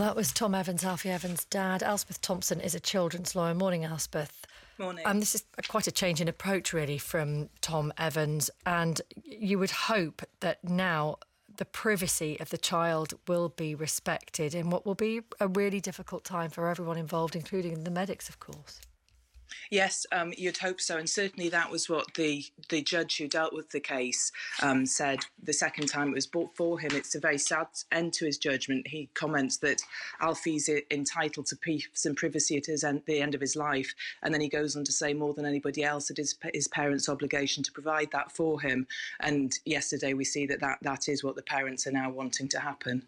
That was Tom Evans, Alfie Evans' dad. Elspeth Thompson is a children's lawyer. Morning, Elspeth. Morning. This is quite a change in approach, really, from Tom Evans. And you would hope that now the privacy of the child will be respected in what will be a really difficult time for everyone involved, including the medics, of course. Yes, you'd hope so. And certainly that was what the judge who dealt with the case said the second time it was brought for him. It's a very sad end to his judgment. He comments that Alfie's entitled to some privacy at the end of his life. And then he goes on to say more than anybody else, it is his parents' obligation to provide that for him. And yesterday we see that is what the parents are now wanting to happen.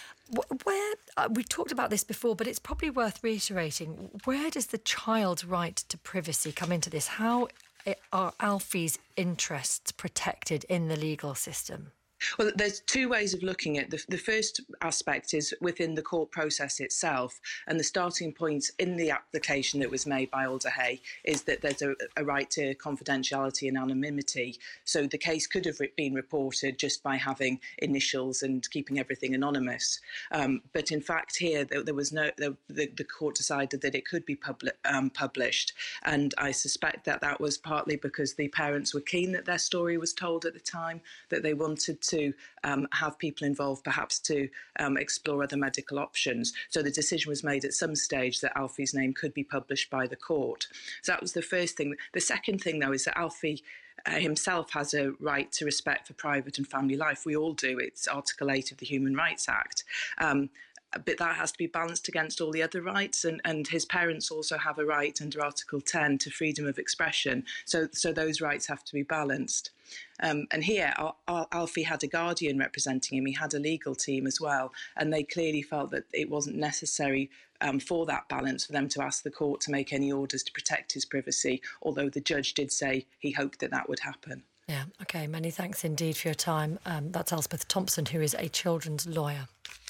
We talked about this before, but it's probably worth reiterating. Where does the child's right to privacy come into this? How are Alfie's interests protected in the legal system? Well, there's two ways of looking at it. The first aspect is within the court process itself, and the starting point in the application that was made by Alder Hey is that there's a right to confidentiality and anonymity. So the case could have been reported just by having initials and keeping everything anonymous. But in fact, here there was the court decided that it could be published, and I suspect that was partly because the parents were keen that their story was told at the time, that they wanted to have people involved, perhaps to explore other medical options. So the decision was made at some stage that Alfie's name could be published by the court. So that was the first thing. The second thing, though, is that Alfie himself has a right to respect for private and family life. We all do. It's Article 8 of the Human Rights Act. But that has to be balanced against all the other rights, and his parents also have a right under Article 10 to freedom of expression. So those rights have to be balanced. And here, Alfie had a guardian representing him. He had a legal team as well, and they clearly felt that it wasn't necessary for that balance for them to ask the court to make any orders to protect his privacy, although the judge did say he hoped that would happen. Yeah, OK, many thanks indeed for your time. That's Elspeth Thompson, who is a children's lawyer.